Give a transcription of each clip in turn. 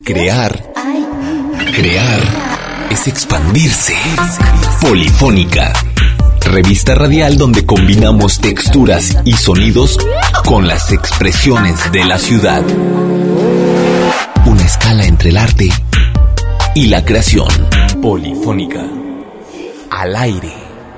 Crear es expandirse. Polifónica, revista radial donde combinamos texturas y sonidos con las expresiones de la ciudad. Una escala entre el arte y la creación. Polifónica, al aire.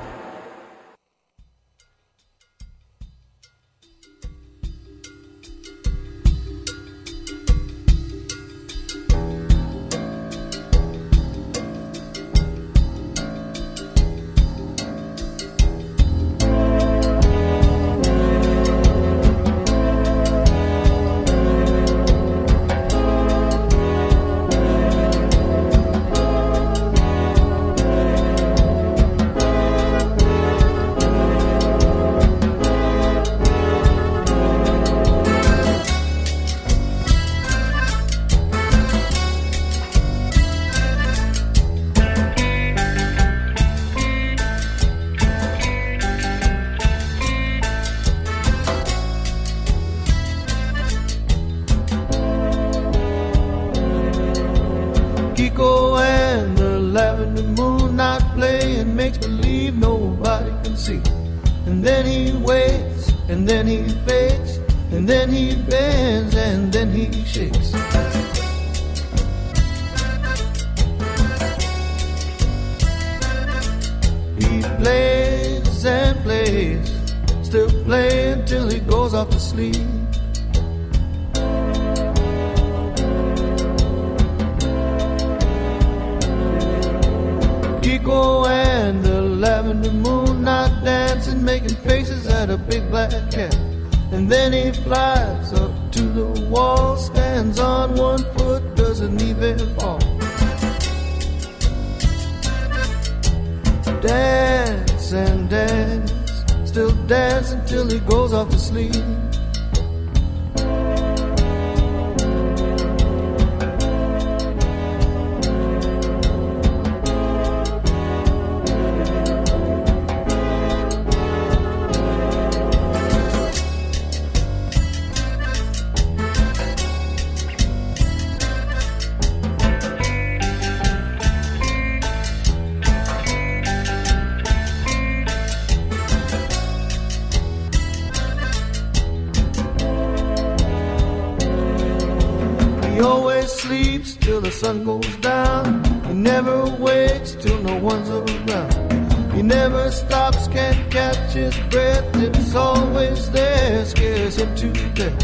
Sun goes down, he never wakes till no one's around. He never stops, can't catch his breath. It's always there, scares him to death.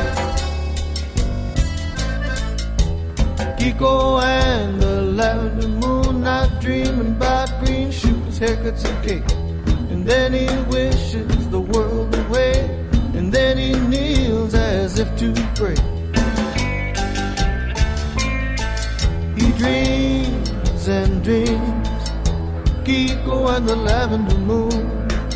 Kiko and the lavender moon, not dreaming about green shoes, haircuts and cake. And then he wishes the world away, and then he kneels as if to pray. Dreams and dreams, Kiko and the lavender moon.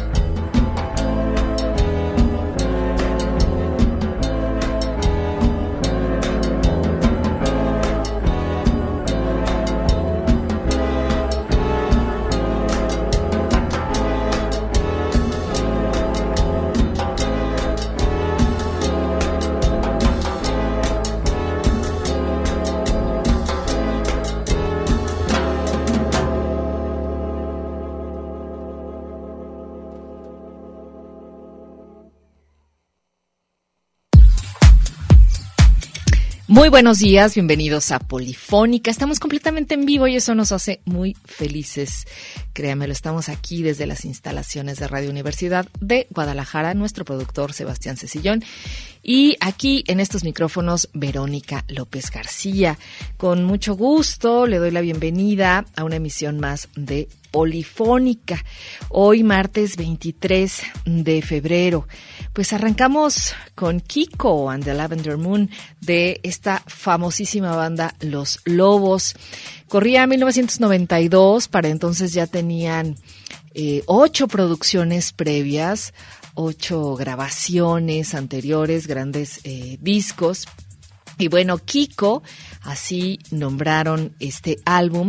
Muy buenos días, bienvenidos a Polifónica. Estamos completamente en vivo y eso nos hace muy felices. Créanmelo, estamos aquí desde las instalaciones de Radio Universidad de Guadalajara, nuestro productor Sebastián Cecillón, y aquí en estos micrófonos Verónica López García. Con mucho gusto le doy la bienvenida a una emisión más de Polifónica. Hoy martes 23 de febrero. Pues arrancamos con Kiko and the Lavender Moon de esta famosísima banda Los Lobos. Corría 1992, para entonces ya tenían 8 producciones previas, 8 grabaciones anteriores, grandes discos. Y bueno, Kiko, así nombraron este álbum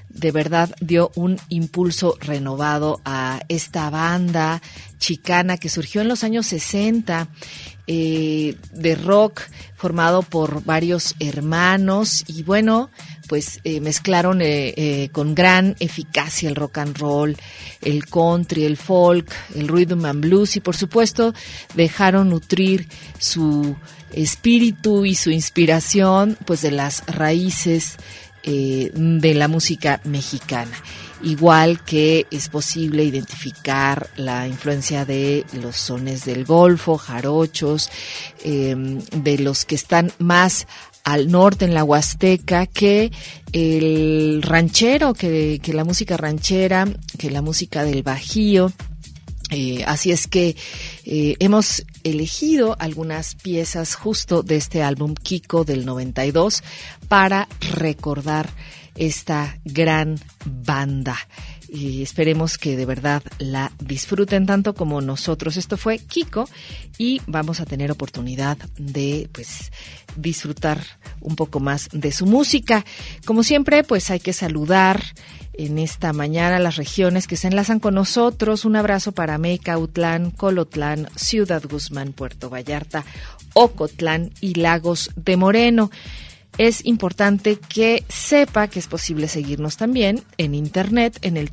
de verdad dio un impulso renovado a esta banda chicana que surgió en los años 60, de rock formado por varios hermanos y bueno, pues mezclaron con gran eficacia el rock and roll, el country, el folk, el rhythm and blues y por supuesto dejaron nutrir su espíritu y su inspiración pues de las raíces de la música mexicana. Igual que es posible identificar la influencia de los sones del Golfo, jarochos, de los que están más al norte en la Huasteca, que el ranchero, que la música ranchera, que la música del Bajío. Así es que hemos elegido algunas piezas justo de este álbum Kiko del 92 para recordar esta gran banda. Y esperemos que de verdad la disfruten tanto como nosotros. Esto fue Kiko y vamos a tener oportunidad de pues disfrutar un poco más de su música. Como siempre, pues hay que saludar en esta mañana las regiones que se enlazan con nosotros. Un abrazo para Meca, Utlán, Colotlán, Ciudad Guzmán, Puerto Vallarta, Ocotlán y Lagos de Moreno. Es importante que sepa que es posible seguirnos también en internet en el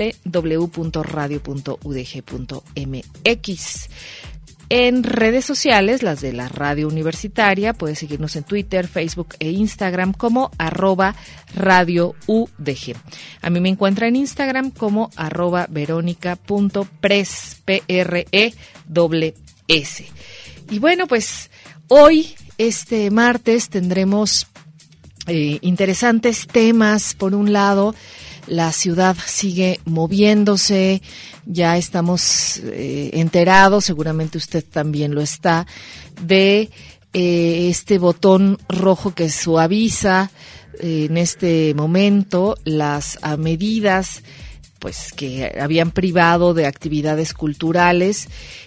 www.radio.udg.mx. En redes sociales, las de la radio universitaria, puede seguirnos en Twitter, Facebook e Instagram como @radioudg. A mí me encuentra en Instagram como @veronica.pres, PRESS. Y bueno, pues hoy, este martes, tendremos interesantes temas. Por un lado, la ciudad sigue moviéndose, ya estamos enterados, seguramente usted también lo está, de este botón rojo que suaviza en este momento las medidas pues que habían privado de actividades culturales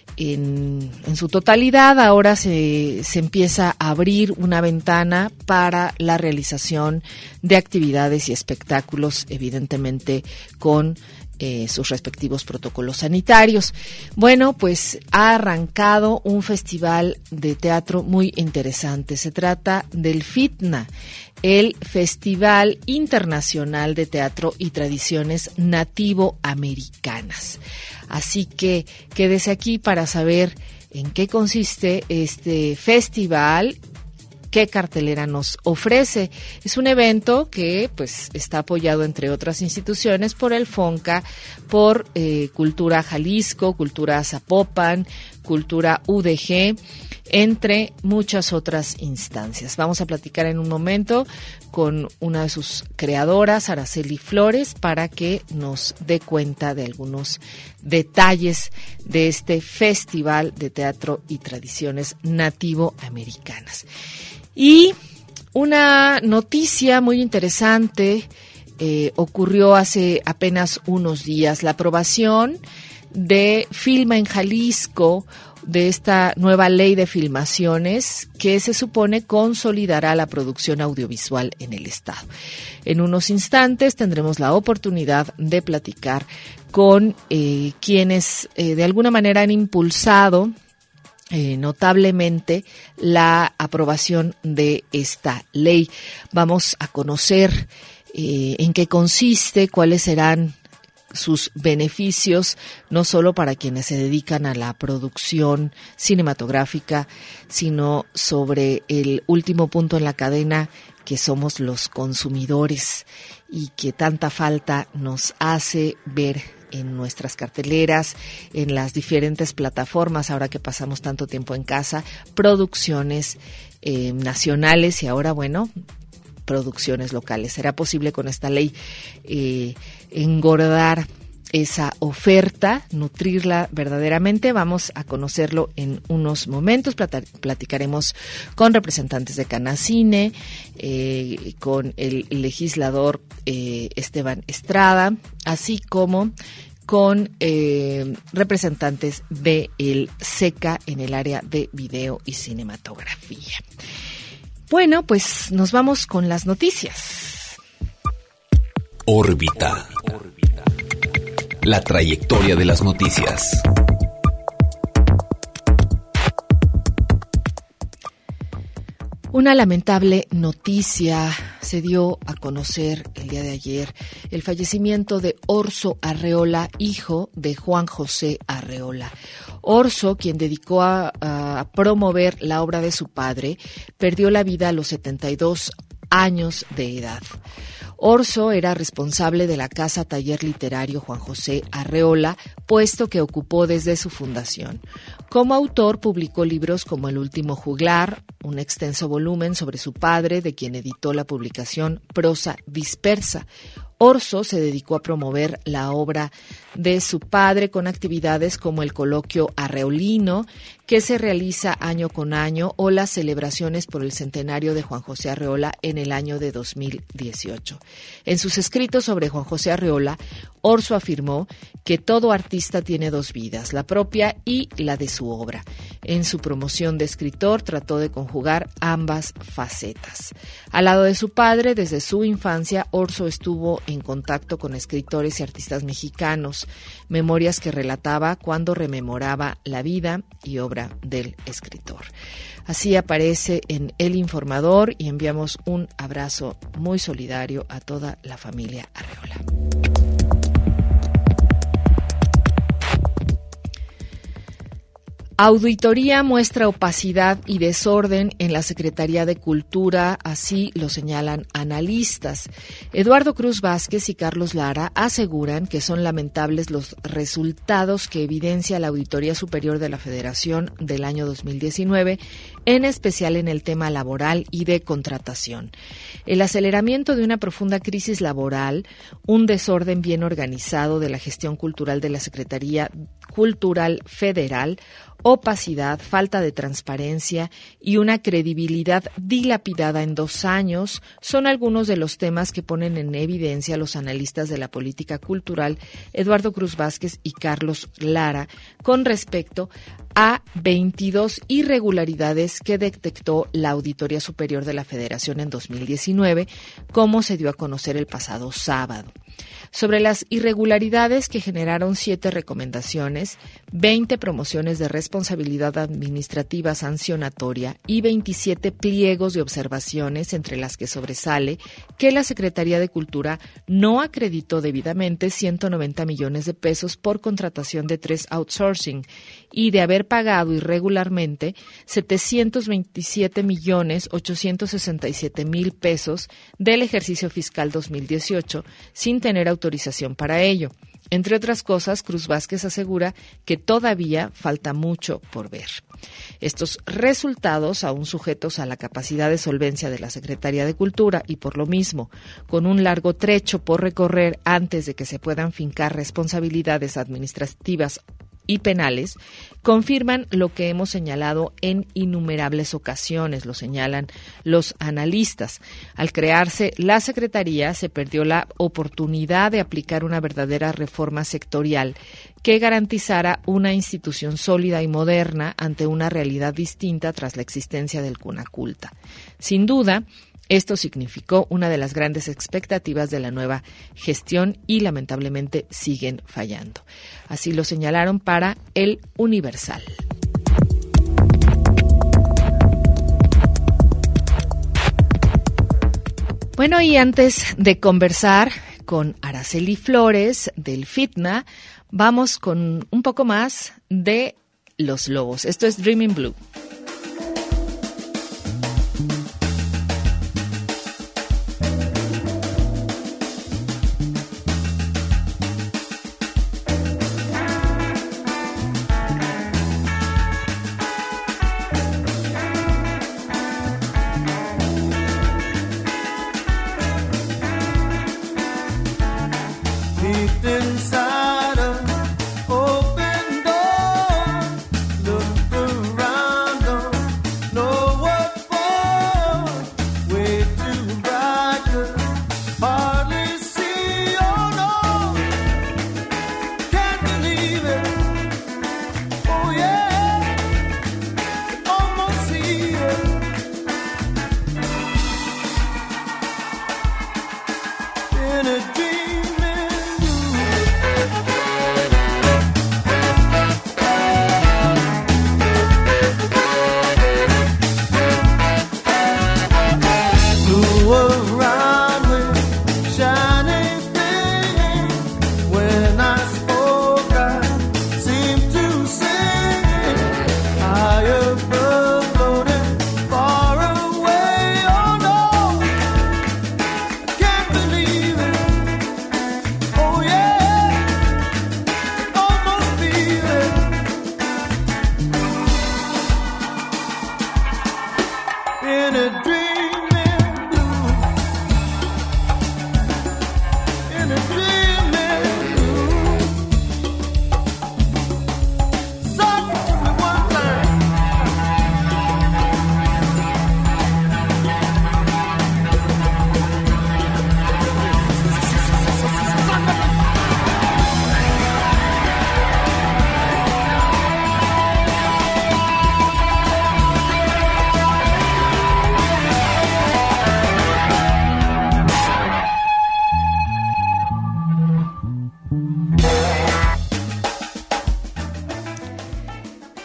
en su totalidad. Ahora se empieza a abrir una ventana para la realización de actividades y espectáculos, evidentemente con sus respectivos protocolos sanitarios. Bueno, pues ha arrancado un festival de teatro muy interesante. Se trata del FITNA, el Festival Internacional de Teatro y Tradiciones Nativo-Americanas. Así que quédese aquí para saber en qué consiste este festival, qué cartelera nos ofrece. Es un evento que pues está apoyado, entre otras instituciones, por el FONCA, por Cultura Jalisco, Cultura Zapopan, Cultura UDG, entre muchas otras instancias. Vamos a platicar en un momento con una de sus creadoras, Araceli Flores, para que nos dé cuenta de algunos detalles de este Festival de Teatro y Tradiciones Nativo-Americanas. Y una noticia muy interesante ocurrió hace apenas unos días: la aprobación de Filma en Jalisco, de esta nueva ley de filmaciones que se supone consolidará la producción audiovisual en el Estado. En unos instantes tendremos la oportunidad de platicar con quienes de alguna manera han impulsado notablemente la aprobación de esta ley. Vamos a conocer en qué consiste, cuáles serán sus beneficios, no solo para quienes se dedican a la producción cinematográfica, sino sobre el último punto en la cadena, que somos los consumidores, y que tanta falta nos hace ver en nuestras carteleras, en las diferentes plataformas, ahora que pasamos tanto tiempo en casa, producciones nacionales y ahora, bueno, producciones locales. ¿Será posible con esta ley engordar esa oferta, nutrirla verdaderamente? Vamos a conocerlo en unos momentos. Platicaremos con representantes de Canacine, con el legislador Esteban Estrada, así como con representantes de el SECA en el área de video y cinematografía. Bueno, pues nos vamos con las noticias. Órbita. La trayectoria de las noticias. Una lamentable noticia se dio a conocer el día de ayer: el fallecimiento de Orso Arreola, hijo de Juan José Arreola. Orso, quien dedicó a promover la obra de su padre, perdió la vida a los 72 años de edad. Orso era responsable de la Casa Taller Literario Juan José Arreola, puesto que ocupó desde su fundación. Como autor publicó libros como El último juglar, un extenso volumen sobre su padre, de quien editó la publicación Prosa Dispersa. Orso se dedicó a promover la obra de su padre con actividades como el coloquio arreolino, que se realiza año con año, o las celebraciones por el centenario de Juan José Arreola en el año de 2018. En sus escritos sobre Juan José Arreola, Orso afirmó que todo artista tiene dos vidas, la propia y la de su obra. En su promoción de escritor trató de conjugar ambas facetas. Al lado de su padre, desde su infancia, Orso estuvo en contacto con escritores y artistas mexicanos, memorias que relataba cuando rememoraba la vida y obra del escritor. Así aparece en El Informador, y enviamos un abrazo muy solidario a toda la familia Arreola. Auditoría muestra opacidad y desorden en la Secretaría de Cultura, así lo señalan analistas. Eduardo Cruz Vázquez y Carlos Lara aseguran que son lamentables los resultados que evidencia la Auditoría Superior de la Federación del año 2019, en especial en el tema laboral y de contratación. El aceleramiento de una profunda crisis laboral, un desorden bien organizado de la gestión cultural de la Secretaría Cultural Federal, opacidad, falta de transparencia y una credibilidad dilapidada en 2 años son algunos de los temas que ponen en evidencia los analistas de la política cultural Eduardo Cruz Vázquez y Carlos Lara con respecto a 22 irregularidades que detectó la Auditoría Superior de la Federación en 2019, como se dio a conocer el pasado sábado. Sobre las irregularidades, que generaron 7 recomendaciones, 20 promociones de responsabilidad administrativa sancionatoria y 27 pliegos de observaciones, entre las que sobresale que la Secretaría de Cultura no acreditó debidamente 190 millones de pesos por contratación de 3 outsourcing y de haber pagado irregularmente 727.867.000 pesos del ejercicio fiscal 2018 sin tener autorización para ello. Entre otras cosas, Cruz Vázquez asegura que todavía falta mucho por ver. Estos resultados, aún sujetos a la capacidad de solvencia de la Secretaría de Cultura y por lo mismo con un largo trecho por recorrer antes de que se puedan fincar responsabilidades administrativas y penales, confirman lo que hemos señalado en innumerables ocasiones, lo señalan los analistas. Al crearse la Secretaría, se perdió la oportunidad de aplicar una verdadera reforma sectorial que garantizara una institución sólida y moderna ante una realidad distinta tras la existencia del CUNACULTA. Sin duda, esto significó una de las grandes expectativas de la nueva gestión y lamentablemente siguen fallando. Así lo señalaron para El Universal. Bueno, y antes de conversar con Araceli Flores del FITNA, vamos con un poco más de Los Lobos. Esto es Dreaming Blue. In a dream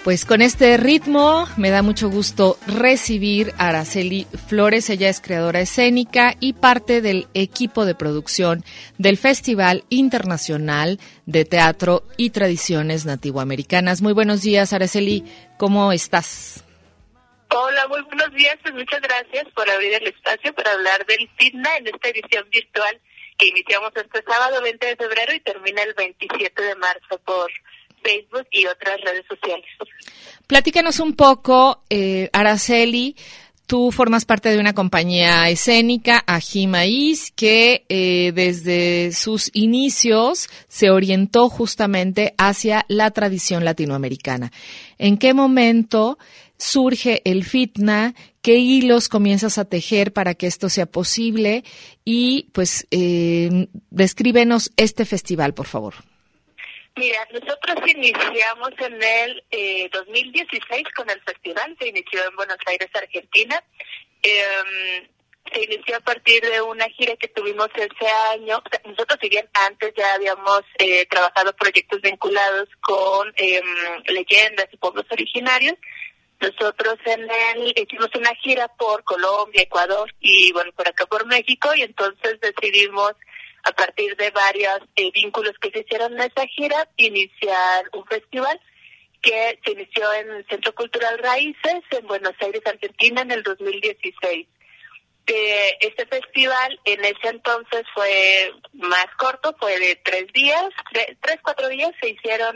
Pues con este ritmo me da mucho gusto recibir a Araceli Flores. Ella es creadora escénica y parte del equipo de producción del Festival Internacional de Teatro y Tradiciones Nativoamericanas. Muy buenos días, Araceli. ¿Cómo estás? Hola, muy buenos días. Pues muchas gracias por abrir el espacio para hablar del FITNA en esta edición virtual que iniciamos este sábado 20 de febrero y termina el 27 de marzo por Facebook y otras redes sociales. Platícanos un poco, Araceli. Tú formas parte de una compañía escénica, Ají Maíz, que desde sus inicios se orientó justamente hacia la tradición latinoamericana. ¿En qué momento surge el FITNA? ¿Qué hilos comienzas a tejer para que esto sea posible? Y pues descríbenos este festival, por favor. Mira, nosotros iniciamos en el 2016 con el festival, se inició en Buenos Aires, Argentina. Se inició a partir de una gira que tuvimos ese año. O sea, nosotros, si bien antes ya habíamos trabajado proyectos vinculados con leyendas y pueblos originarios, nosotros hicimos una gira por Colombia, Ecuador y bueno, por acá por México, y entonces decidimos, a partir de varios vínculos que se hicieron en esa gira, iniciar un festival que se inició en el Centro Cultural Raíces en Buenos Aires, Argentina, en el 2016. Este festival en ese entonces fue más corto, fue de 3 días, 4 días se hicieron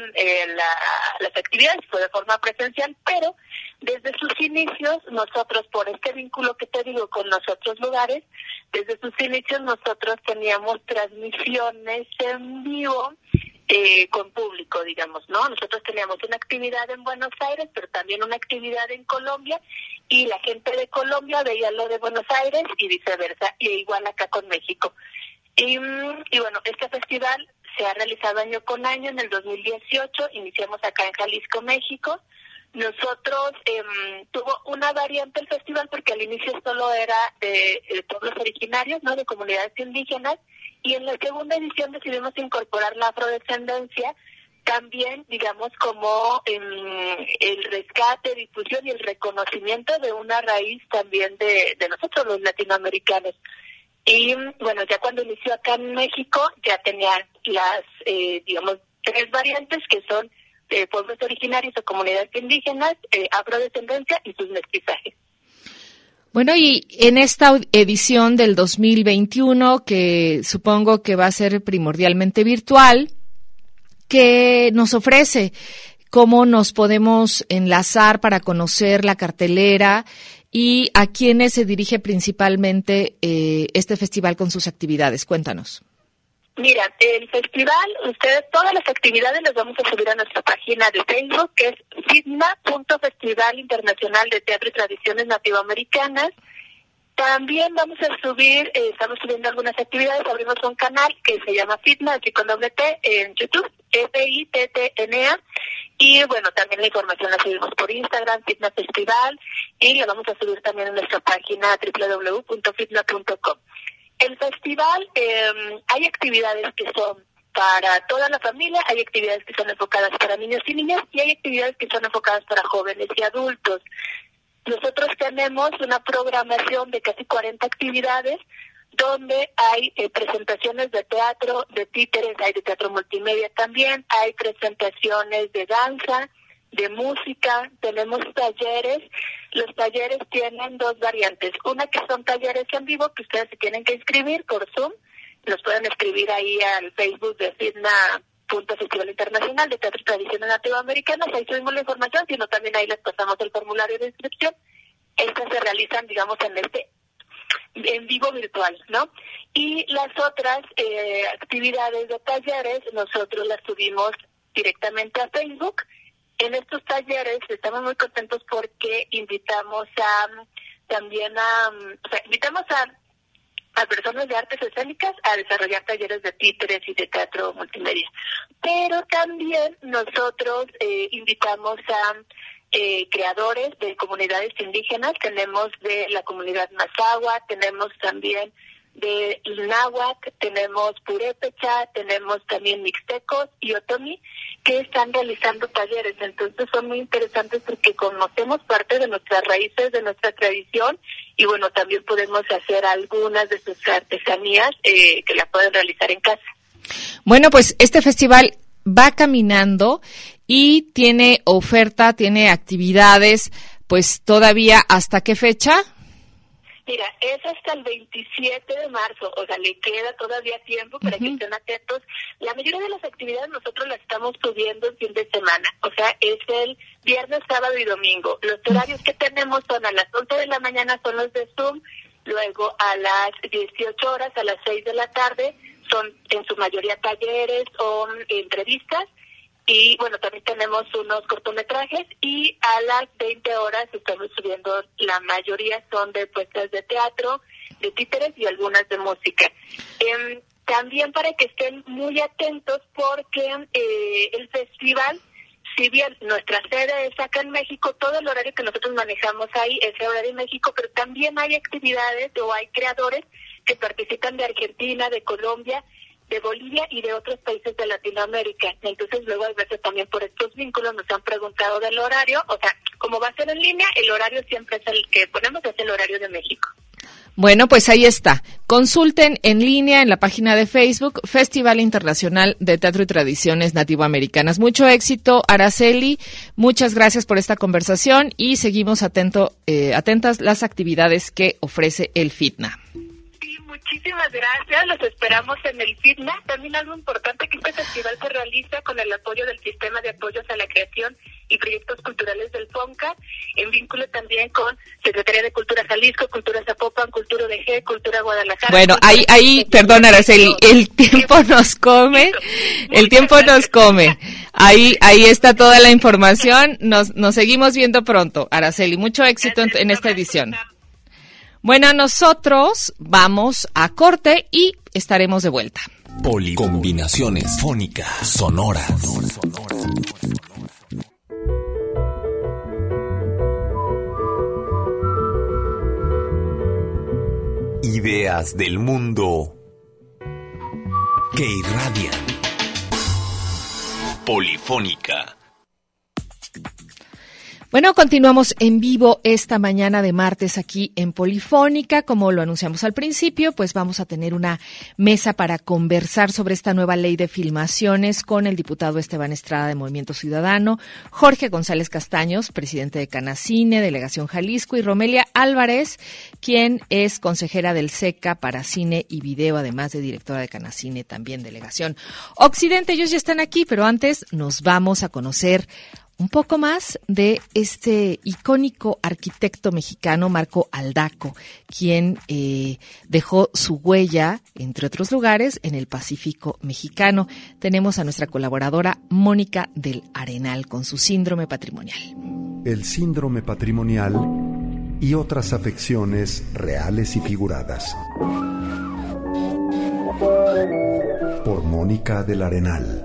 las actividades, fue de forma presencial, pero desde sus inicios nosotros, por este vínculo que te digo con los otros lugares, desde sus inicios nosotros teníamos transmisiones en vivo con público, digamos, ¿no? Nosotros teníamos una actividad en Buenos Aires, pero también una actividad en Colombia, y la gente de Colombia veía lo de Buenos Aires y viceversa, y igual acá con México. Y bueno, este festival se ha realizado año con año. En el 2018 iniciamos acá en Jalisco, México. Nosotros tuvo una variante el festival porque al inicio solo era de pueblos originarios, ¿no?, de comunidades indígenas, y en la segunda edición decidimos incorporar la afrodescendencia, también, digamos, como el rescate, difusión y el reconocimiento de una raíz también de nosotros los latinoamericanos. Y bueno, ya cuando inició acá en México ya tenía las, digamos, 3 variantes que son pueblos originarios o comunidades indígenas, afrodescendencia y sus mestizajes. Bueno, y en esta edición del 2021, que supongo que va a ser primordialmente virtual, ¿qué nos ofrece? ¿Cómo nos podemos enlazar para conocer la cartelera? ¿Y a quiénes se dirige principalmente este festival con sus actividades? Cuéntanos. Mira, el festival, todas las actividades las vamos a subir a nuestra página de Facebook, que es FITNA.Festival Internacional de Teatro y Tradiciones Nativoamericanas. También vamos a subir, estamos subiendo algunas actividades, abrimos un canal que se llama FITNA, así con doble T, en YouTube, FITTNA, y bueno, también la información la subimos por Instagram, FITNA Festival, y la vamos a subir también en nuestra página www.fitna.com. El festival, hay actividades que son para toda la familia, hay actividades que son enfocadas para niños y niñas, y hay actividades que son enfocadas para jóvenes y adultos. Nosotros tenemos una programación de casi 40 actividades, donde hay presentaciones de teatro, de títeres, hay de teatro multimedia también, hay presentaciones de danza, de música, tenemos talleres. Los talleres tienen 2 variantes, una que son talleres en vivo, que ustedes se tienen que inscribir por Zoom, nos pueden escribir ahí al Facebook de FITNA.Festival Internacional de Teatro y Tradiciones Nativoamericanas, ahí subimos la información, sino también ahí les pasamos el formulario de inscripción. Estas se realizan, digamos, en vivo virtual, ¿no? Y las otras actividades de talleres, nosotros las subimos directamente a Facebook. En estos talleres estamos muy contentos porque invitamos a personas de artes escénicas a desarrollar talleres de títeres y de teatro multimedia. Pero también nosotros invitamos a creadores de comunidades indígenas, tenemos de la comunidad Mazahua, tenemos también de náhuatl, tenemos purépecha, tenemos también mixtecos y otomí, que están realizando talleres. Entonces son muy interesantes porque conocemos parte de nuestras raíces, de nuestra tradición, y bueno, también podemos hacer algunas de sus artesanías que la pueden realizar en casa. Bueno, pues este festival va caminando y tiene oferta, tiene actividades, pues todavía, ¿hasta qué fecha? Mira, es hasta el 27 de marzo, o sea, le queda todavía tiempo para que estén atentos. La mayoría de las actividades nosotros las estamos subiendo el fin de semana, o sea, es el viernes, sábado y domingo. Los horarios que tenemos son a las 11 de la mañana, son los de Zoom, luego a las 18 horas, a las 6 de la tarde, son en su mayoría talleres o entrevistas. Y bueno, también tenemos unos cortometrajes, y a las 20 horas estamos subiendo, la mayoría son de puestas de teatro, de títeres y algunas de música. También para que estén muy atentos, porque el festival, si bien nuestra sede es acá en México, todo el horario que nosotros manejamos ahí es el horario en México, pero también hay actividades o hay creadores que participan de Argentina, de Colombia, de Bolivia y de otros países de Latinoamérica. Entonces luego a veces también por estos vínculos nos han preguntado del horario, o sea, como va a ser en línea, el horario siempre es el que ponemos, es el horario de México. Bueno, pues ahí está. Consulten en línea en la página de Facebook, Festival Internacional de Teatro y Tradiciones Nativoamericanas. Mucho éxito, Araceli. Muchas gracias por esta conversación y seguimos atentas las actividades que ofrece el FITNA. Muchísimas gracias, los esperamos en el FITNA. También algo importante, que este festival se realiza con el apoyo del Sistema de Apoyos a la Creación y Proyectos Culturales del FONCA, en vínculo también con Secretaría de Cultura Jalisco, Cultura Zapopan, Cultura UDG, Cultura Guadalajara. Bueno, ahí, perdón, Araceli, el tiempo nos come, Ahí está toda la información, nos seguimos viendo pronto, Araceli, mucho éxito en esta edición. Bueno, nosotros vamos a corte y estaremos de vuelta. Combinaciones fónicas sonoras. Ideas del mundo que irradian. Polifónica. Bueno, continuamos en vivo esta mañana de martes aquí en Polifónica. Como lo anunciamos al principio, pues vamos a tener una mesa para conversar sobre esta nueva ley de filmaciones con el diputado Esteban Estrada de Movimiento Ciudadano, Jorge González Castaños, presidente de Canacine, Delegación Jalisco, y Romelia Álvarez, quien es consejera del SECA para cine y video, además de directora de Canacine, también Delegación Occidente. Ellos ya están aquí, pero antes nos vamos a conocer un poco más de este icónico arquitecto mexicano, Marco Aldaco, quien dejó su huella, entre otros lugares, en el Pacífico mexicano. Tenemos a nuestra colaboradora Mónica del Arenal con su síndrome patrimonial. El síndrome patrimonial y otras afecciones reales y figuradas. Por Mónica del Arenal.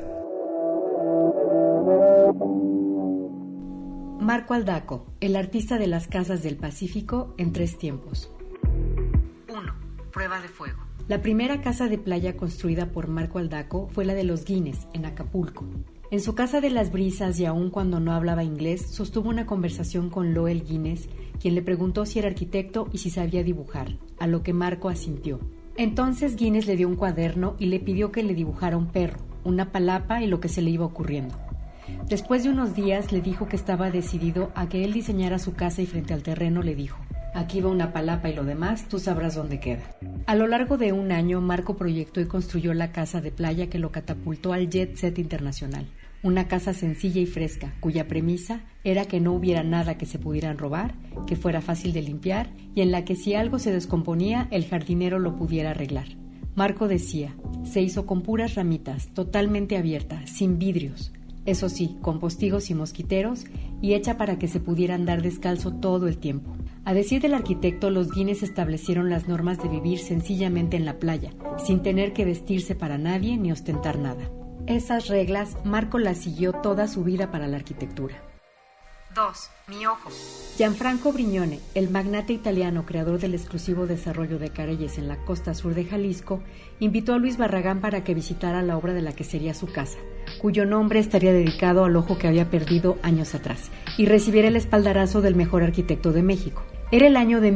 Marco Aldaco, el artista de las casas del Pacífico en 3 tiempos. 1. Prueba de fuego. La primera casa de playa construida por Marco Aldaco fue la de los Guinness, en Acapulco. En su casa de las brisas, y aun cuando no hablaba inglés, sostuvo una conversación con Loel Guinness, quien le preguntó si era arquitecto y si sabía dibujar, a lo que Marco asintió. Entonces Guinness le dio un cuaderno y le pidió que le dibujara un perro, una palapa y lo que se le iba ocurriendo. Después de unos días le dijo que estaba decidido a que él diseñara su casa, y frente al terreno le dijo: aquí va una palapa y lo demás tú sabrás dónde queda. A lo largo de 1 año, Marco proyectó y construyó la casa de playa que lo catapultó al jet set internacional. Una casa sencilla y fresca, cuya premisa era que no hubiera nada que se pudieran robar, que fuera fácil de limpiar y en la que si algo se descomponía, el jardinero lo pudiera arreglar. Marco decía: se hizo con puras ramitas, totalmente abierta, sin vidrios. Eso sí, con postigos y mosquiteros, y hecha para que se pudiera andar descalzo todo el tiempo. A decir del arquitecto, los Guinness establecieron las normas de vivir sencillamente en la playa, sin tener que vestirse para nadie ni ostentar nada. Esas reglas, Marco las siguió toda su vida para la arquitectura. 2. Mi ojo. Gianfranco Brignone, el magnate italiano creador del exclusivo desarrollo de Careyes en la costa sur de Jalisco, invitó a Luis Barragán para que visitara la obra de la que sería su casa, cuyo nombre estaría dedicado al ojo que había perdido años atrás, y recibiera el espaldarazo del mejor arquitecto de México. Era el año de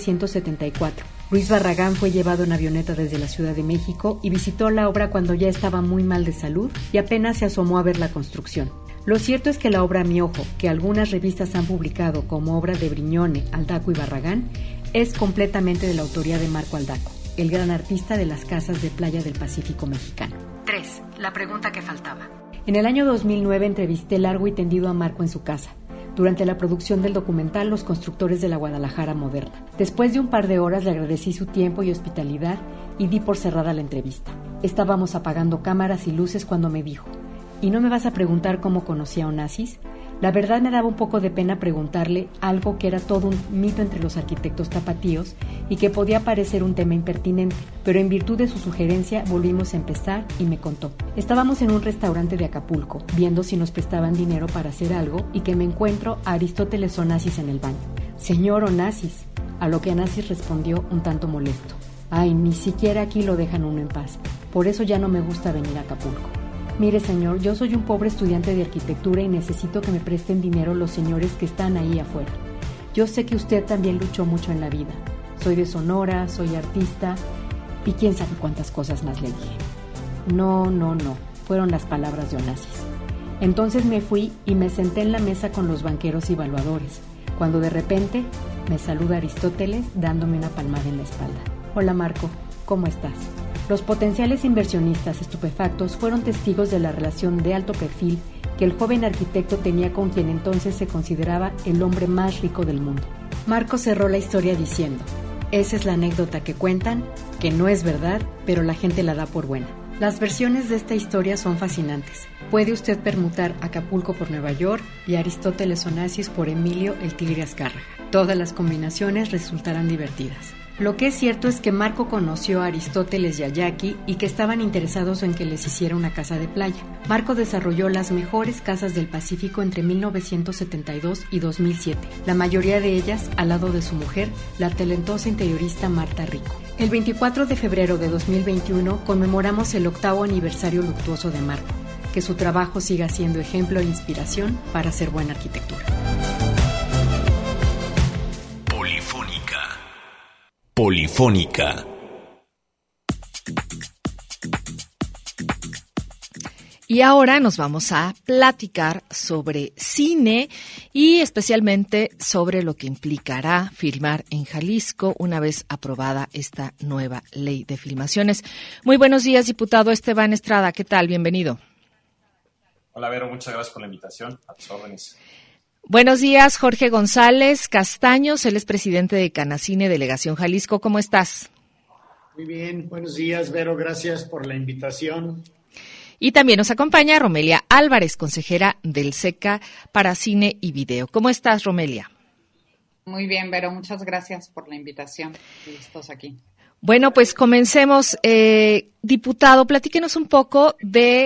1974. Luis Barragán fue llevado en avioneta desde la Ciudad de México y visitó la obra cuando ya estaba muy mal de salud y apenas se asomó a ver la construcción. Lo cierto es que la obra Mi Ojo, que algunas revistas han publicado como obra de Brignone, Aldaco y Barragán, es completamente de la autoría de Marco Aldaco, el gran artista de las casas de playa del Pacífico mexicano. 3. La pregunta que faltaba. En el año 2009 entrevisté largo y tendido a Marco en su casa, durante la producción del documental Los constructores de la Guadalajara moderna. Después de un par de horas le agradecí su tiempo y hospitalidad y di por cerrada la entrevista. Estábamos apagando cámaras y luces cuando me dijo: ¿y no me vas a preguntar cómo conocí a Onassis? La verdad me daba un poco de pena preguntarle algo que era todo un mito entre los arquitectos tapatíos y que podía parecer un tema impertinente, pero en virtud de su sugerencia volvimos a empezar y me contó. Estábamos en un restaurante de Acapulco, viendo si nos prestaban dinero para hacer algo y que me encuentro a Aristóteles Onassis en el baño. Señor Onassis, a lo que Onassis respondió un tanto molesto. Ay, ni siquiera aquí lo dejan uno en paz, por eso ya no me gusta venir a Acapulco. Mire, señor, yo soy un pobre estudiante de arquitectura y necesito que me presten dinero los señores que están ahí afuera. Yo sé que usted también luchó mucho en la vida. Soy de Sonora, soy artista y quién sabe cuántas cosas más le dije. No, fueron las palabras de Onassis. Entonces me fui y me senté en la mesa con los banqueros y evaluadores, cuando de repente me saluda Aristóteles dándome una palmada en la espalda. Hola Marco, ¿cómo estás? Los potenciales inversionistas estupefactos fueron testigos de la relación de alto perfil que el joven arquitecto tenía con quien entonces se consideraba el hombre más rico del mundo. Marco cerró la historia diciendo: esa es la anécdota que cuentan, que no es verdad, pero la gente la da por buena. Las versiones de esta historia son fascinantes. Puede usted permutar Acapulco por Nueva York y Aristóteles Onassis por Emilio el Tigre Azcárraga. Todas las combinaciones resultarán divertidas. Lo que es cierto es que Marco conoció a Aristóteles y a Jackie y que estaban interesados en que les hiciera una casa de playa. Marco desarrolló las mejores casas del Pacífico entre 1972 y 2007, la mayoría de ellas al lado de su mujer, la talentosa interiorista Marta Rico. El 24 de febrero de 2021 conmemoramos el 8º aniversario luctuoso de Marco. Que su trabajo siga siendo ejemplo e inspiración para hacer buena arquitectura. Polifónica. Y ahora nos vamos a platicar sobre cine y especialmente sobre lo que implicará filmar en Jalisco una vez aprobada esta nueva ley de filmaciones. Muy buenos días, diputado Esteban Estrada. ¿Qué tal? Bienvenido. Hola, Vero. Muchas gracias por la invitación. A tus órdenes. Buenos días, Jorge González Castaños, él es presidente de Canacine, Delegación Jalisco. ¿Cómo estás? Muy bien, buenos días, Vero, gracias por la invitación. Y también nos acompaña Romelia Álvarez, consejera del SECA para Cine y Video. ¿Cómo estás, Romelia? Muy bien, Vero, muchas gracias por la invitación. Listos aquí. Bueno, pues comencemos. Diputado, platíquenos un poco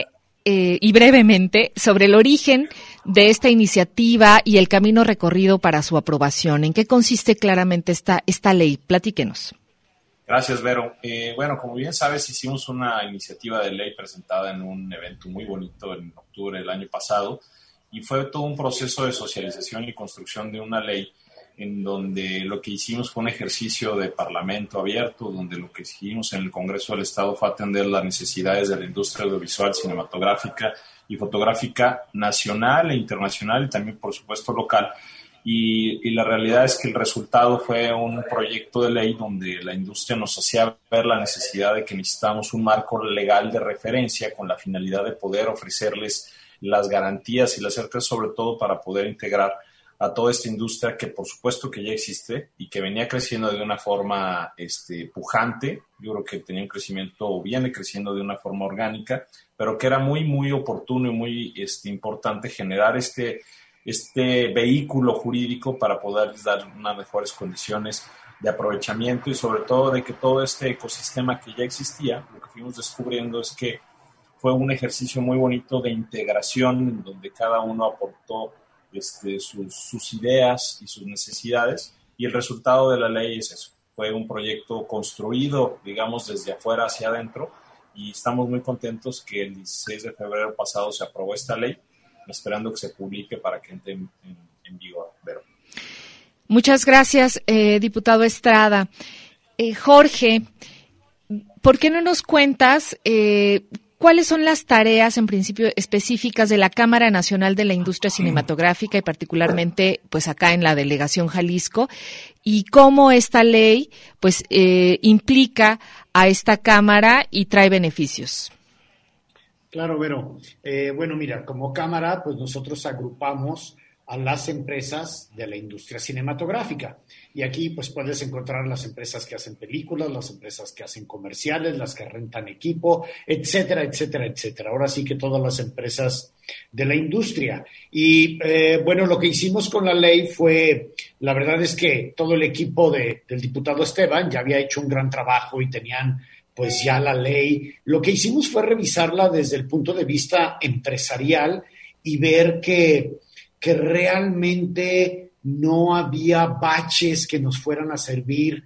y brevemente sobre el origen de esta iniciativa y el camino recorrido para su aprobación. ¿En qué consiste claramente esta ley? Platíquenos. Gracias, Vero. Bueno, como bien sabes, hicimos una iniciativa de ley presentada en un evento muy bonito en octubre del año pasado y fue todo un proceso de socialización y construcción de una ley en donde lo que hicimos fue un ejercicio de parlamento abierto, donde lo que hicimos en el Congreso del Estado fue atender las necesidades de la industria audiovisual, cinematográfica y fotográfica nacional e internacional y también, por supuesto, local. Y la realidad es que el resultado fue un proyecto de ley donde la industria nos hacía ver la necesidad de que necesitamos un marco legal de referencia con la finalidad de poder ofrecerles las garantías y las certezas, sobre todo para poder integrar a toda esta industria que por supuesto que ya existe y que venía creciendo de una forma pujante. Yo creo que tenía un crecimiento o viene creciendo de una forma orgánica, pero que era muy, muy oportuno y muy importante generar este vehículo jurídico para poderles dar unas mejores condiciones de aprovechamiento y sobre todo de que todo este ecosistema que ya existía, lo que fuimos descubriendo es que fue un ejercicio muy bonito de integración en donde cada uno aportó sus ideas y sus necesidades, y el resultado de la ley es eso. Fue un proyecto construido, digamos, desde afuera hacia adentro, y estamos muy contentos que el 16 de febrero pasado se aprobó esta ley, esperando que se publique para que entre en vigor. Pero... Muchas gracias, diputado Estrada. Jorge, ¿por qué no nos cuentas cuáles son las tareas, en principio, específicas de la Cámara Nacional de la Industria Cinematográfica y particularmente, pues, acá en la Delegación Jalisco, y cómo esta ley, pues, implica a esta Cámara y trae beneficios? Claro, Vero. Bueno, mira, como Cámara, pues nosotros agrupamos a las empresas de la industria cinematográfica. Y aquí pues puedes encontrar las empresas que hacen películas, las empresas que hacen comerciales, las que rentan equipo, etcétera, etcétera, etcétera. Ahora sí que todas las empresas de la industria. Y bueno, lo que hicimos con la ley fue, la verdad es que todo el equipo del diputado Esteban ya había hecho un gran trabajo y tenían pues ya la ley. Lo que hicimos fue revisarla desde el punto de vista empresarial y ver que realmente no había baches que nos fueran a servir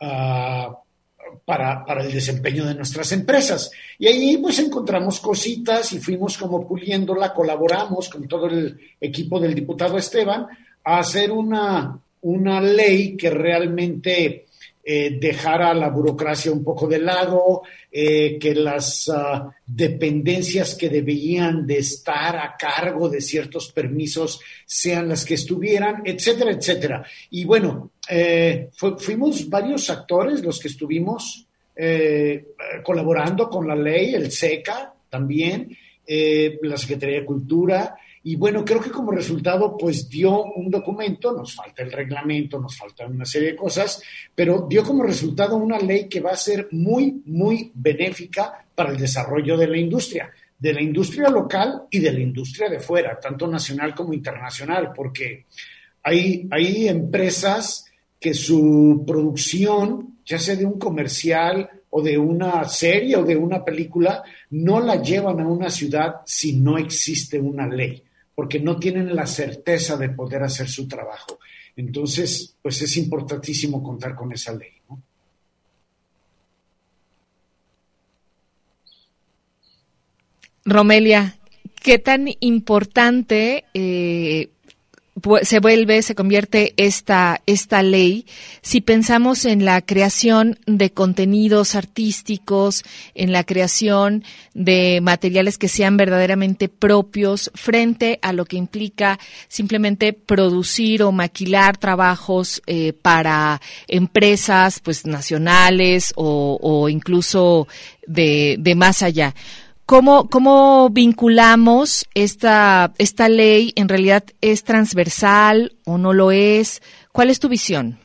para el desempeño de nuestras empresas. Y ahí pues encontramos cositas y fuimos como puliéndola, colaboramos con todo el equipo del diputado Esteban a hacer una ley que realmente dejara la burocracia un poco de lado, que las dependencias que debían de estar a cargo de ciertos permisos sean las que estuvieran, etcétera, etcétera. Y bueno, fuimos varios actores los que estuvimos colaborando con la ley, el SECA también, la Secretaría de Cultura. Y bueno, creo que como resultado pues dio un documento, nos falta el reglamento, nos faltan una serie de cosas, pero dio como resultado una ley que va a ser muy, muy benéfica para el desarrollo de la industria local y de la industria de fuera, tanto nacional como internacional, porque hay empresas que su producción, ya sea de un comercial o de una serie o de una película, no la llevan a una ciudad si no existe una ley, porque no tienen la certeza de poder hacer su trabajo. Entonces, pues es importantísimo contar con esa ley, ¿no? Romelia, ¿qué tan importante se convierte esta ley si pensamos en la creación de contenidos artísticos, en la creación de materiales que sean verdaderamente propios frente a lo que implica simplemente producir o maquilar trabajos para empresas pues nacionales o incluso de más allá? ¿Cómo vinculamos esta ley? ¿En realidad es transversal o no lo es? ¿Cuál es tu visión?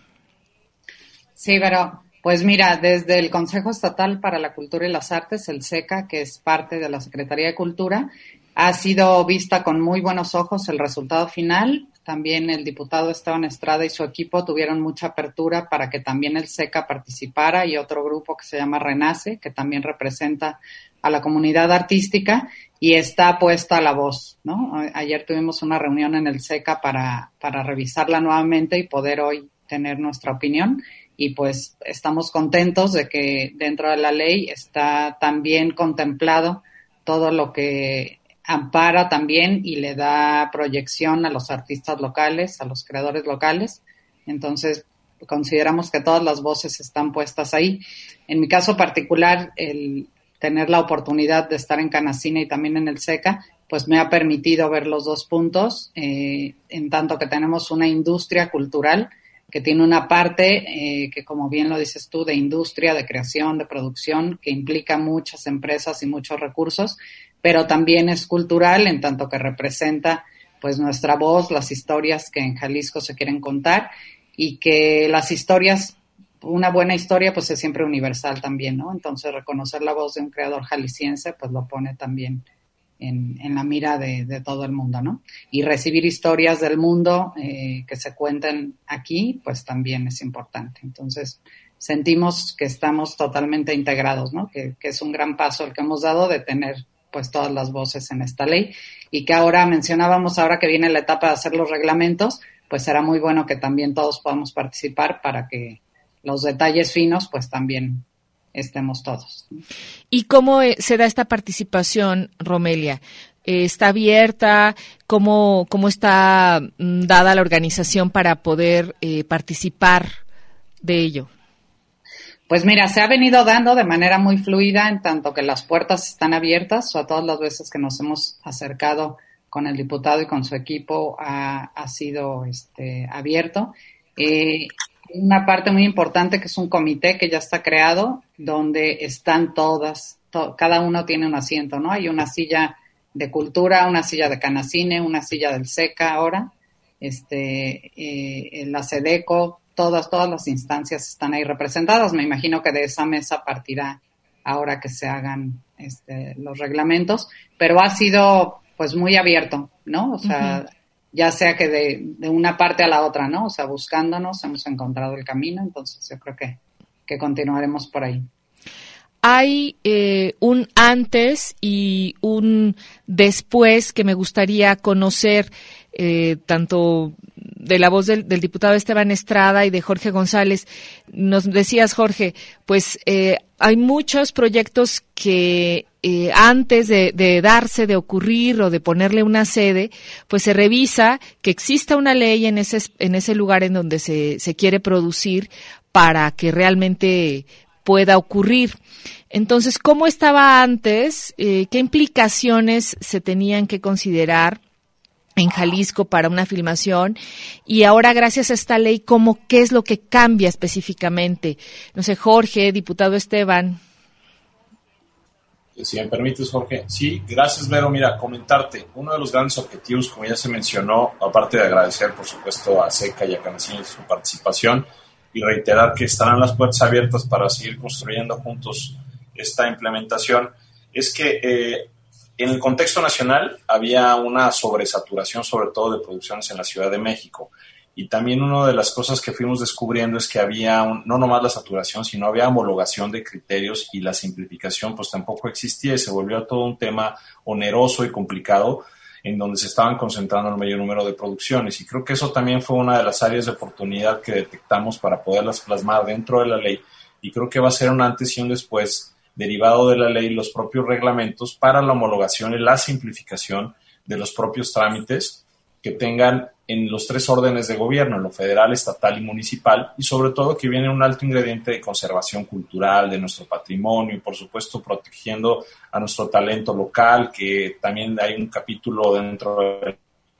Sí, pero pues mira, desde el Consejo Estatal para la Cultura y las Artes, el SECA, que es parte de la Secretaría de Cultura, ha sido vista con muy buenos ojos el resultado final. También el diputado Esteban Estrada y su equipo tuvieron mucha apertura para que también el SECA participara, y otro grupo que se llama Renace, que también representa a la comunidad artística y está puesta la voz, ¿no? Ayer tuvimos una reunión en el SECA para revisarla nuevamente y poder hoy tener nuestra opinión, y pues estamos contentos de que dentro de la ley está también contemplado todo lo que ampara también y le da proyección a los artistas locales, a los creadores locales. Entonces, consideramos que todas las voces están puestas ahí. En mi caso particular, el tener la oportunidad de estar en Canacine y también en el SECA, pues me ha permitido ver los dos puntos, en tanto que tenemos una industria cultural que tiene una parte que, como bien lo dices tú, de industria, de creación, de producción, que implica muchas empresas y muchos recursos, pero también es cultural en tanto que representa pues nuestra voz, las historias que en Jalisco se quieren contar, y que las historias, una buena historia pues es siempre universal también, ¿no? Entonces reconocer la voz de un creador jalisciense pues lo pone también en la mira de todo el mundo, ¿no? Y recibir historias del mundo que se cuenten aquí pues también es importante. Entonces sentimos que estamos totalmente integrados, ¿no? Que es un gran paso el que hemos dado de tener pues todas las voces en esta ley, y que ahora mencionábamos, ahora que viene la etapa de hacer los reglamentos, pues será muy bueno que también todos podamos participar para que los detalles finos pues también estemos todos. ¿Y cómo se da esta participación, Romelia? ¿Está abierta? ¿Cómo está dada la organización para poder participar de ello? Pues mira, se ha venido dando de manera muy fluida, en tanto que las puertas están abiertas, o a todas las veces que nos hemos acercado con el diputado y con su equipo ha sido abierto. Una parte muy importante que es un comité que ya está creado, donde están cada uno tiene un asiento, ¿no? Hay una silla de cultura, una silla de Canacine, una silla del SECA ahora, la SEDECO, todas las instancias están ahí representadas. Me imagino que de esa mesa partirá ahora que se hagan los reglamentos, pero ha sido pues muy abierto, ¿no? O sea, ya sea que de una parte a la otra, ¿no? O sea, buscándonos hemos encontrado el camino, entonces yo creo que continuaremos por ahí. Hay un antes y un después que me gustaría conocer, tanto de la voz del diputado Esteban Estrada y de Jorge González. Nos decías, Jorge, pues hay muchos proyectos que antes de darse, de ocurrir o de ponerle una sede, pues se revisa que exista una ley en ese lugar en donde se quiere producir para que realmente pueda ocurrir. Entonces, ¿cómo estaba antes? ¿Qué implicaciones se tenían que considerar en Jalisco para una filmación? Y ahora, gracias a esta ley, ¿qué es lo que cambia específicamente? No sé, Jorge, diputado Esteban. Si me permites, Jorge. Sí, gracias, Vero. Mira, comentarte, uno de los grandes objetivos, como ya se mencionó, aparte de agradecer, por supuesto, a SECA y a Canacine su participación, y reiterar que estarán las puertas abiertas para seguir construyendo juntos esta implementación, es que en el contexto nacional había una sobresaturación, sobre todo de producciones en la Ciudad de México. Y también una de las cosas que fuimos descubriendo es que había no nomás la saturación, sino había homologación de criterios, y la simplificación pues tampoco existía, y se volvió todo un tema oneroso y complicado en donde se estaban concentrando el mayor número de producciones. Y creo que eso también fue una de las áreas de oportunidad que detectamos para poderlas plasmar dentro de la ley, y creo que va a ser un antes y un después derivado de la ley, los propios reglamentos para la homologación y la simplificación de los propios trámites que tengan en los 3 órdenes de gobierno, en lo federal, estatal y municipal, y sobre todo que viene un alto ingrediente de conservación cultural de nuestro patrimonio y, por supuesto, protegiendo a nuestro talento local, que también hay un capítulo dentro de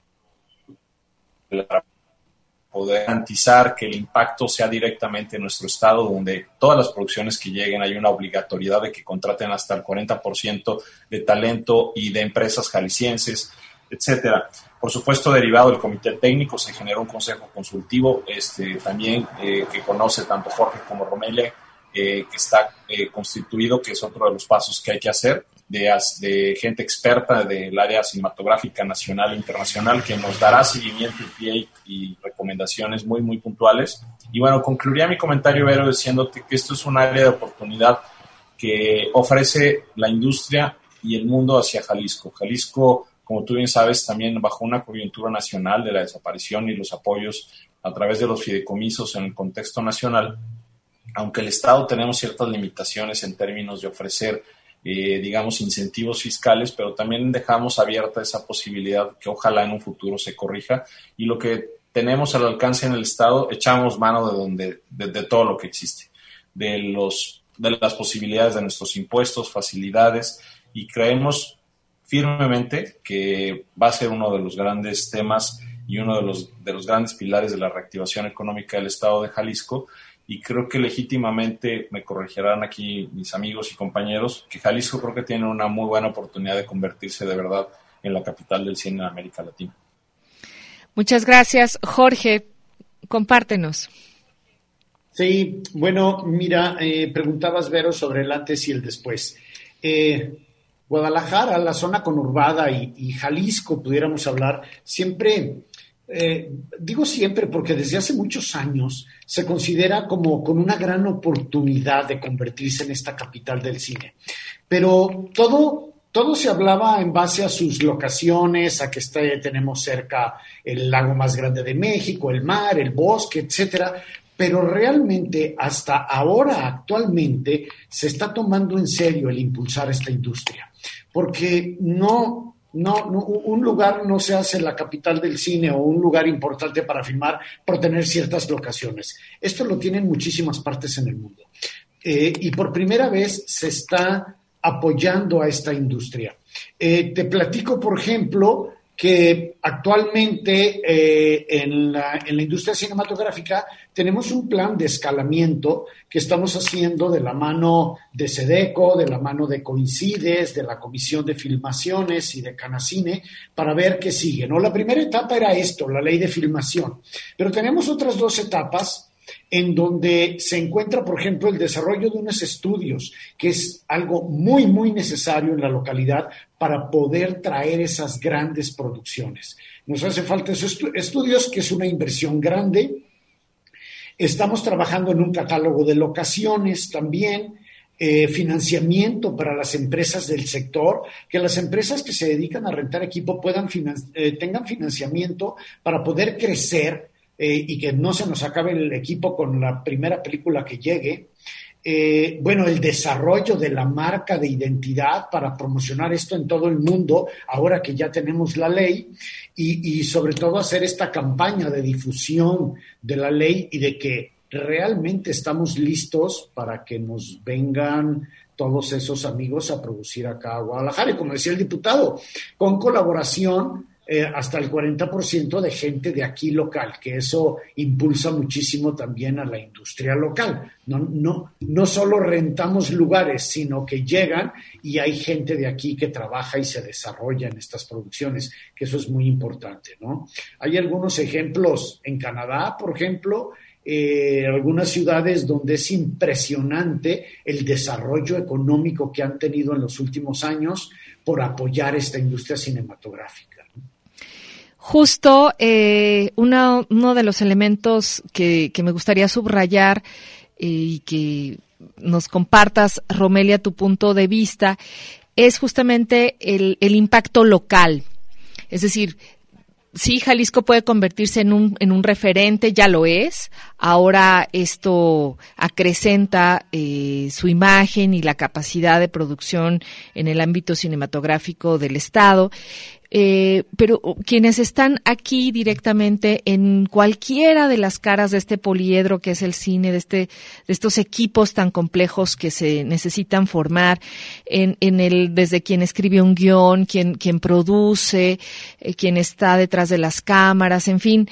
la poder garantizar que el impacto sea directamente en nuestro estado, donde todas las producciones que lleguen hay una obligatoriedad de que contraten hasta el 40% de talento y de empresas jaliscienses, etcétera. Por supuesto, derivado del comité técnico, se generó un consejo consultivo también que conoce tanto Jorge como Romelia, que está constituido, que es otro de los pasos que hay que hacer, de gente experta del área cinematográfica nacional e internacional, que nos dará seguimiento y pie y recomendaciones muy, muy puntuales. Y bueno, concluiría mi comentario, Vero, diciéndote que esto es un área de oportunidad que ofrece la industria y el mundo hacia Jalisco. Jalisco, como tú bien sabes, también bajo una coyuntura nacional de la desaparición y los apoyos a través de los fideicomisos en el contexto nacional, aunque el Estado tenemos ciertas limitaciones en términos de ofrecer, digamos, incentivos fiscales, pero también dejamos abierta esa posibilidad que ojalá en un futuro se corrija, y lo que tenemos al alcance en el Estado, echamos mano de todo lo que existe, de las posibilidades de nuestros impuestos, facilidades, y creemos firmemente que va a ser uno de los grandes temas y uno de los grandes pilares de la reactivación económica del Estado de Jalisco. Y creo que legítimamente, me corregirán aquí mis amigos y compañeros, que Jalisco creo que tiene una muy buena oportunidad de convertirse de verdad en la capital del cine en América Latina. Muchas gracias. Jorge, compártenos. Sí, bueno, mira, preguntabas, Vero, sobre el antes y el después. Guadalajara, la zona conurbada y Jalisco, pudiéramos hablar, siempre... digo siempre porque desde hace muchos años se considera como con una gran oportunidad de convertirse en esta capital del cine. Pero todo todo se hablaba en base a sus locaciones, a que tenemos cerca el lago más grande de México, el mar, el bosque, etcétera. Pero realmente hasta ahora, actualmente, se está tomando en serio el impulsar esta industria. Porque no, un lugar no se hace la capital del cine o un lugar importante para filmar por tener ciertas locaciones. Esto lo tienen muchísimas partes en el mundo. Y por primera vez se está apoyando a esta industria. Te platico, por ejemplo, que actualmente en la industria cinematográfica tenemos un plan de escalamiento que estamos haciendo de la mano de SEDECO, de la mano de Coincides, de la Comisión de Filmaciones y de Canacine, para ver qué sigue, ¿no? La primera etapa era esto, la ley de filmación, pero tenemos otras 2 etapas en donde se encuentra, por ejemplo, el desarrollo de unos estudios, que es algo muy, muy necesario en la localidad para poder traer esas grandes producciones. Nos hace falta esos estudios, que es una inversión grande. Estamos trabajando en un catálogo de locaciones también, financiamiento para las empresas del sector, que las empresas que se dedican a rentar equipo tengan financiamiento para poder crecer, y que no se nos acabe el equipo con la primera película que llegue. El desarrollo de la marca de identidad para promocionar esto en todo el mundo, ahora que ya tenemos la ley, y sobre todo hacer esta campaña de difusión de la ley y de que realmente estamos listos para que nos vengan todos esos amigos a producir acá a Guadalajara. Y como decía el diputado, con colaboración hasta el 40% de gente de aquí local, que eso impulsa muchísimo también a la industria local. No solo rentamos lugares, sino que llegan y hay gente de aquí que trabaja y se desarrolla en estas producciones, que eso es muy importante, ¿no? Hay algunos ejemplos en Canadá, por ejemplo, algunas ciudades donde es impresionante el desarrollo económico que han tenido en los últimos años por apoyar esta industria cinematográfica. Justo uno de los elementos que me gustaría subrayar y que nos compartas, Romelia, tu punto de vista, es justamente el impacto local. Es decir, sí, Jalisco puede convertirse en un referente, ya lo es. Ahora esto acrecenta su imagen y la capacidad de producción en el ámbito cinematográfico del Estado. Pero quienes están aquí directamente en cualquiera de las caras de este poliedro que es el cine, de estos equipos tan complejos que se necesitan formar, desde quien escribe un guión, quien produce, quien está detrás de las cámaras, en fin,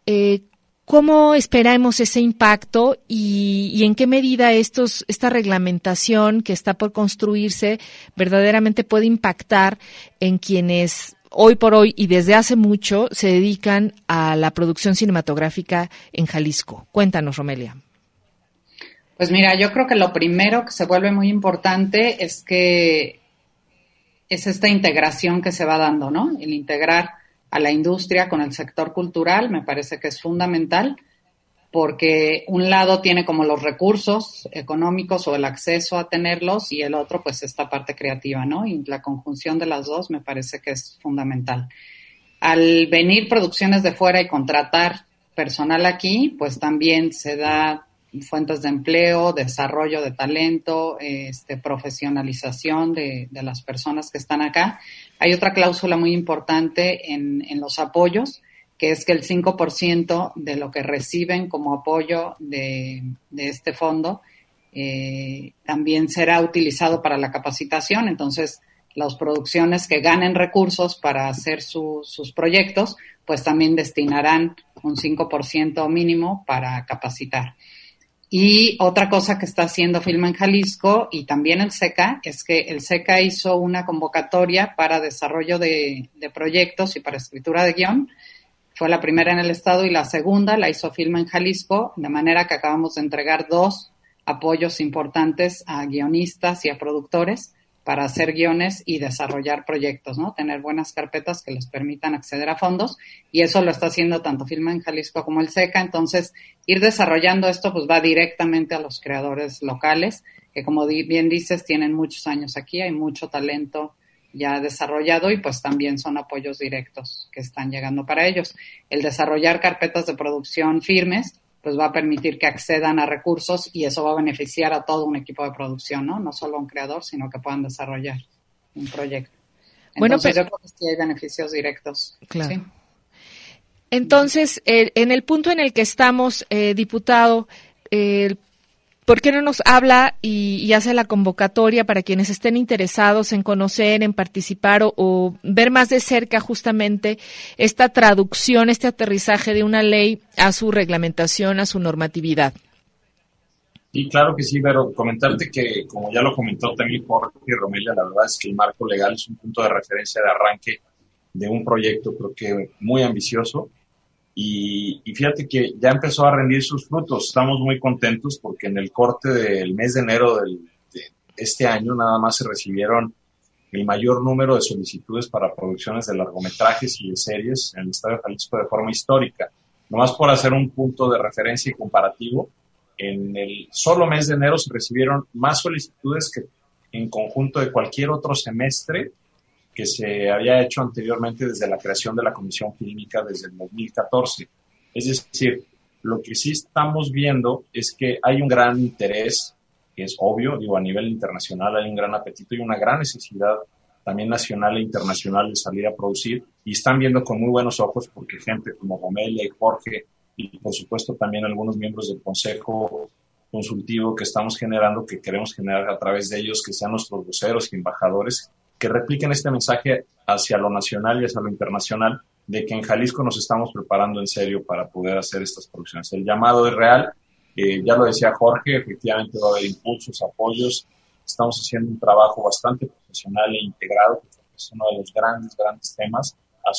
¿cómo esperamos ese impacto y en qué medida esta reglamentación que está por construirse verdaderamente puede impactar en quienes hoy por hoy y desde hace mucho se dedican a la producción cinematográfica en Jalisco? Cuéntanos, Romelia. Pues mira, yo creo que lo primero que se vuelve muy importante es esta integración que se va dando, ¿no? El integrar a la industria con el sector cultural me parece que es fundamental, porque un lado tiene como los recursos económicos o el acceso a tenerlos y el otro pues esta parte creativa, ¿no? Y la conjunción de las dos me parece que es fundamental. Al venir producciones de fuera y contratar personal aquí, pues también se da fuentes de empleo, desarrollo de talento, profesionalización de las personas que están acá. Hay otra cláusula muy importante en los apoyos, que es que el 5% de lo que reciben como apoyo de este fondo también será utilizado para la capacitación. Entonces, las producciones que ganen recursos para hacer sus proyectos, pues también destinarán un 5% mínimo para capacitar. Y otra cosa que está haciendo Filma en Jalisco y también el SECA es que el SECA hizo una convocatoria para desarrollo de proyectos y para escritura de guión. Fue la primera en el estado y la segunda la hizo Filma en Jalisco, de manera que acabamos de entregar 2 apoyos importantes a guionistas y a productores para hacer guiones y desarrollar proyectos, ¿no? Tener buenas carpetas que les permitan acceder a fondos, y eso lo está haciendo tanto Filma en Jalisco como el SECA. Entonces, ir desarrollando esto pues va directamente a los creadores locales, que como bien dices, tienen muchos años aquí, hay mucho talento ya desarrollado y pues también son apoyos directos que están llegando para ellos. El desarrollar carpetas de producción firmes pues va a permitir que accedan a recursos y eso va a beneficiar a todo un equipo de producción, ¿no? No solo a un creador, sino que puedan desarrollar un proyecto. Entonces, yo creo que sí hay beneficios directos. Claro. ¿Sí? Entonces, en el punto en el que estamos, diputado, ¿por qué no nos habla y hace la convocatoria para quienes estén interesados en conocer, en participar o ver más de cerca justamente esta traducción, este aterrizaje de una ley a su reglamentación, a su normatividad? Y claro que sí, pero comentarte que, como ya lo comentó también Jorge y Romelia, la verdad es que el marco legal es un punto de referencia de arranque de un proyecto, creo que muy ambicioso. Y fíjate que ya empezó a rendir sus frutos. Estamos muy contentos porque en el corte del mes de enero de este año nada más se recibieron el mayor número de solicitudes para producciones de largometrajes y de series en el Estado de Jalisco de forma histórica. Nomás por hacer un punto de referencia y comparativo, en el solo mes de enero se recibieron más solicitudes que en conjunto de cualquier otro semestre que se había hecho anteriormente desde la creación de la Comisión Fílmica desde el 2014. Es decir, lo que sí estamos viendo es que hay un gran interés, que es obvio, a nivel internacional hay un gran apetito y una gran necesidad también nacional e internacional de salir a producir, y están viendo con muy buenos ojos porque gente como Romelia y Jorge, y por supuesto también algunos miembros del Consejo Consultivo que estamos generando, que queremos generar a través de ellos, que sean nuestros voceros y embajadores, que repliquen este mensaje hacia lo nacional y hacia lo internacional, de que en Jalisco nos estamos preparando en serio para poder hacer estas producciones. El llamado es real, ya lo decía Jorge, efectivamente va a haber impulsos, apoyos, estamos haciendo un trabajo bastante profesional e integrado, que es uno de los grandes temas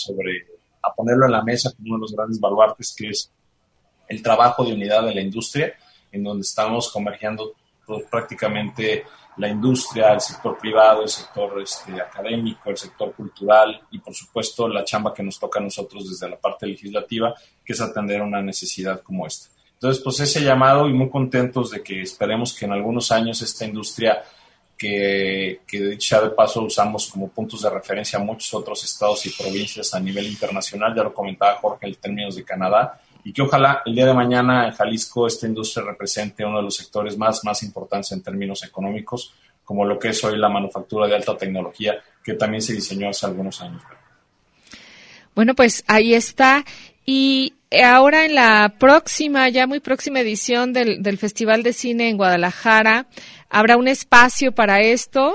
a ponerlo en la mesa como uno de los grandes baluartes, que es el trabajo de unidad de la industria, en donde estamos convergiendo prácticamente la industria, el sector privado, el sector académico, el sector cultural y, por supuesto, la chamba que nos toca a nosotros desde la parte legislativa, que es atender una necesidad como esta. Entonces, pues ese llamado, y muy contentos de que esperemos que en algunos años esta industria, que dicho sea de paso usamos como puntos de referencia a muchos otros estados y provincias a nivel internacional, ya lo comentaba Jorge en términos de Canadá, y que ojalá el día de mañana en Jalisco esta industria represente uno de los sectores más importantes en términos económicos, como lo que es hoy la manufactura de alta tecnología, que también se diseñó hace algunos años. Bueno, pues ahí está. Y ahora en la próxima, ya muy próxima edición del Festival de Cine en Guadalajara, habrá un espacio para esto.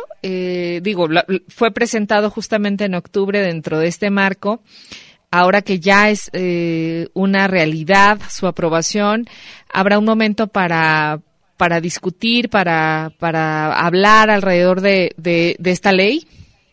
Fue presentado justamente en octubre dentro de este marco. Ahora que ya es una realidad su aprobación, habrá un momento para discutir, para hablar alrededor de esta ley.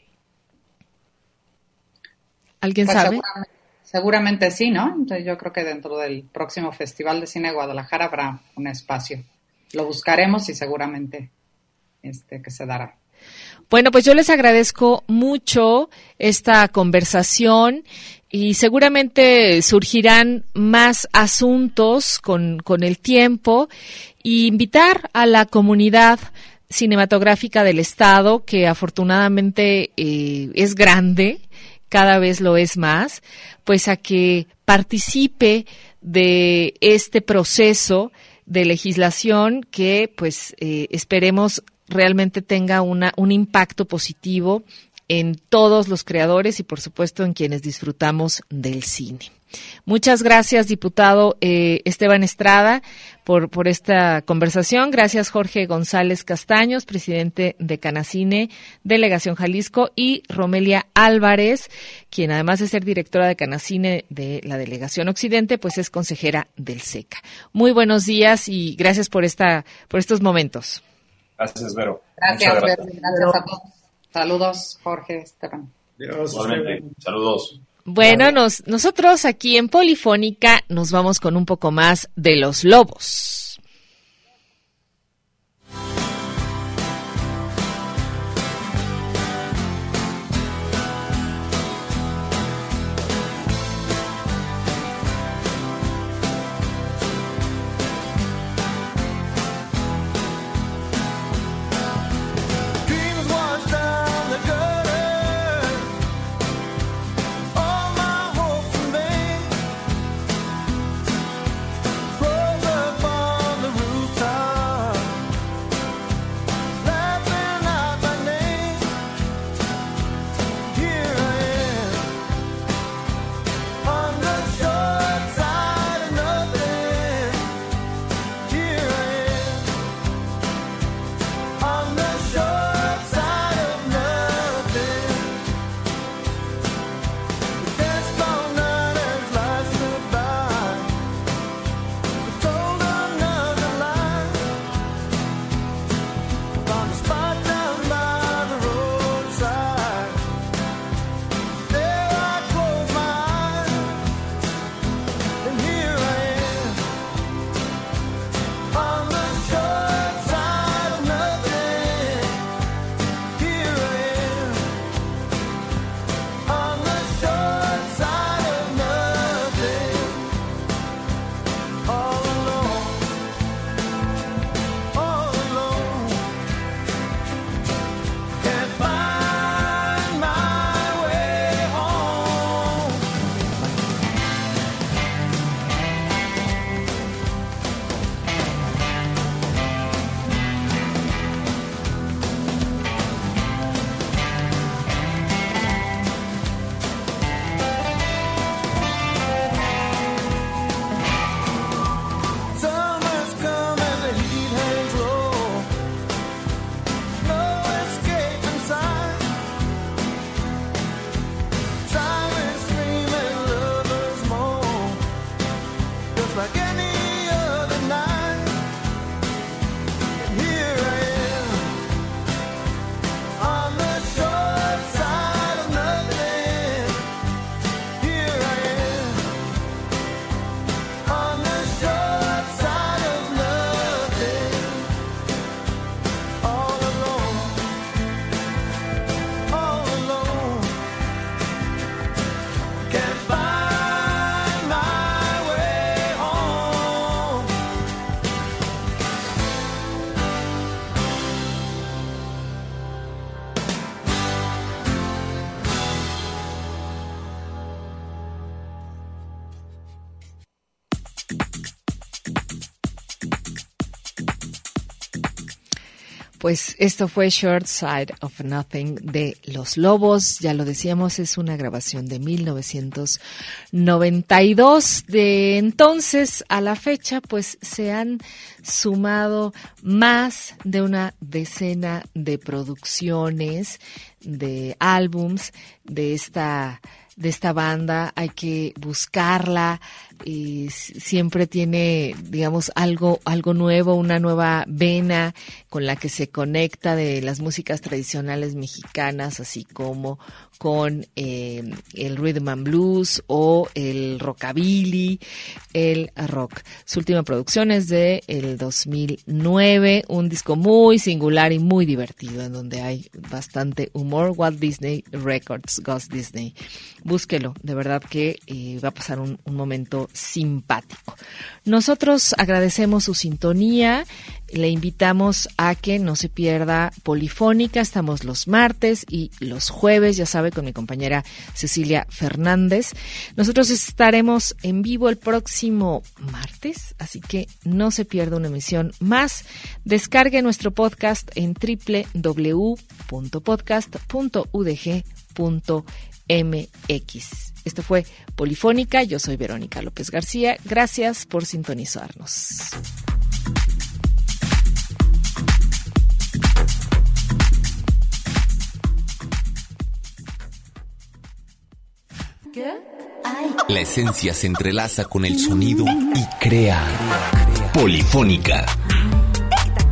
¿Alguien pues sabe? Seguramente sí, ¿no? Entonces yo creo que dentro del próximo Festival de Cine de Guadalajara habrá un espacio. Lo buscaremos y seguramente que se dará. Bueno, pues yo les agradezco mucho esta conversación y seguramente surgirán más asuntos con el tiempo, y invitar a la comunidad cinematográfica del Estado, que afortunadamente es grande, cada vez lo es más, pues a que participe de este proceso de legislación que pues esperemos realmente tenga un impacto positivo en todos los creadores y por supuesto en quienes disfrutamos del cine. Muchas gracias, diputado Esteban Estrada, por esta conversación. Gracias, Jorge González Castaños, presidente de Canacine, Delegación Jalisco, y Romelia Álvarez, quien además de ser directora de Canacine de la Delegación Occidente, pues es consejera del SECA. Muy buenos días y gracias por estos momentos. Gracias, Vero. Gracias, Vero. Gracias a todos. Saludos, Jorge, Esteban. Dios, igualmente, saludos. Bueno, nosotros aquí en Polifónica nos vamos con un poco más de Los Lobos. Dreams wash down the gutter. Pues esto fue Short Side of Nothing de Los Lobos. Ya lo decíamos, es una grabación de 1992. De entonces a la fecha, pues se han sumado más de una decena de producciones, de álbums de esta banda. Hay que buscarla. Y siempre tiene, digamos, algo nuevo, una nueva vena con la que se conecta de las músicas tradicionales mexicanas, así como con el rhythm and blues o el rockabilly, el rock. Su última producción es de el 2009, un disco muy singular y muy divertido, en donde hay bastante humor. Walt Disney Records, Ghost Disney. Búsquelo, de verdad que va a pasar un momento simpático. Nosotros agradecemos su sintonía. Le invitamos a que no se pierda Polifónica. Estamos los martes y los jueves, ya sabe, con mi compañera Cecilia Fernández. Nosotros estaremos en vivo el próximo martes, así que no se pierda una emisión más. Descargue nuestro podcast en www.podcast.udg.mx. Esto fue Polifónica. Yo soy Verónica López García. Gracias por sintonizarnos. La esencia se entrelaza con el sonido y crea Polifónica.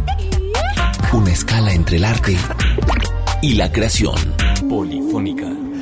Una escala entre el arte y la creación. Polifónica.